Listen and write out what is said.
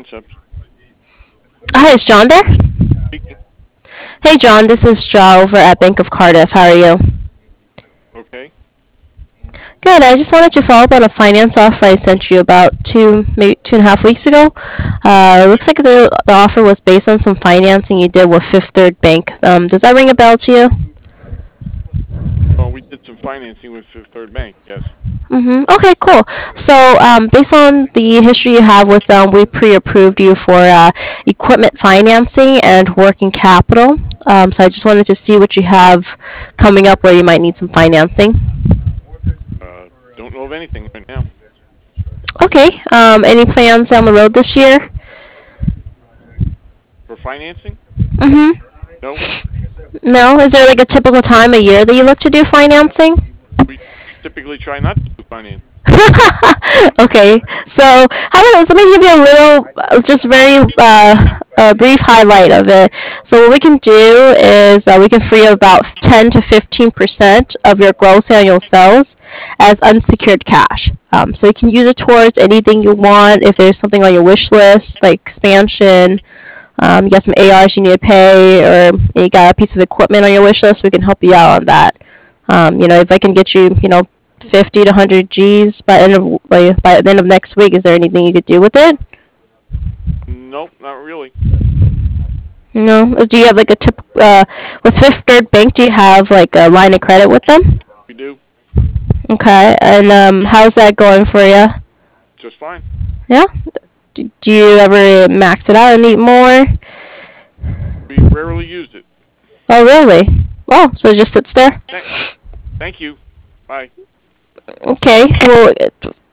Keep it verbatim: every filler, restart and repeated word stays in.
concept. Hi, is John there? Speaking. Hey, John, this is Joe over at Bank of Cardiff. How are you? Okay. Good. I just wanted to follow up on a finance offer I sent you about two, maybe two and a half weeks ago. Uh, it looks like the, the offer was based on some financing you did with Fifth Third Bank. Um, does that ring a bell to you? Well, we did some financing with Fifth Third Bank. Yes. Mm-hmm. Okay, cool. So, um, based on the history you have with them, we pre-approved you for uh, equipment financing and working capital. Um, so I just wanted to see what you have coming up where you might need some financing. Uh, don't know of anything right now. Okay. Um, any plans down the road this year? For financing? Mm-hmm. No. No? Is there like a typical time of year that you look to do financing? We typically try not to do finance. Okay, so how about let me give you a little, uh, just very uh, a brief highlight of it. So what we can do is uh, we can free about ten to fifteen percent of your gross annual sales as unsecured cash. Um, so you can use it towards anything you want. If there's something on your wish list, like expansion, um, you got some A Rs you need to pay, or you got a piece of equipment on your wish list, we can help you out on that. Um, you know, if I can get you, you know, fifty to one hundred G's by end of like, by the end of next week, is there anything you could do with it? Nope, not really. No. Do you have like a tip uh, with Fifth Third Bank? Do you have like a line of credit with them? We do Okay, and um, how's that going for you? just fine. Yeah. D- Do you ever max it out and need more? We rarely use it. Oh, really? Oh, so it just sits there? Th- Thank you. Bye. Okay. Well,